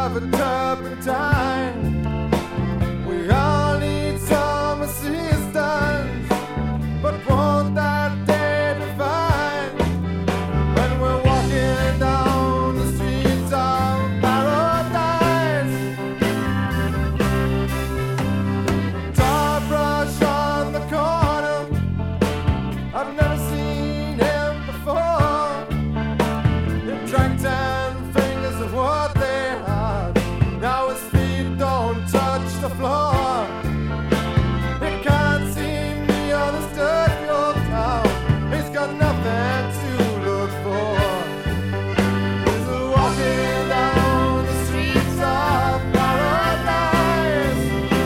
of a turpentine. We all need some assistance, but won't that day define when we're walking down the streets of paradise? Tar brush on the corner, I've never seen him before. He drank 10 fingers of what they had. Now his feet don't touch the floor. He can't see me on this dirty old town. He's got nothing to look for. He's walking down the streets of paradise.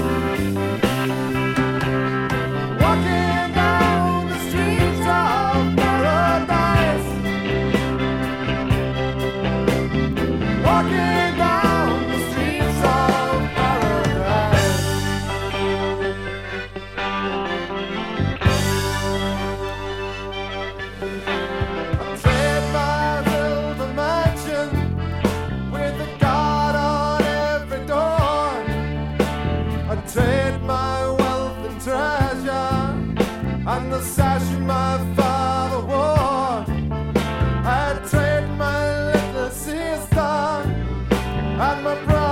Walking down the streets of paradise. Walking down the streets of paradise. I trade my silver mansion with a guard on every door. I trade my wealth and treasure and the sash my father wore. I trade my little sister and my brother.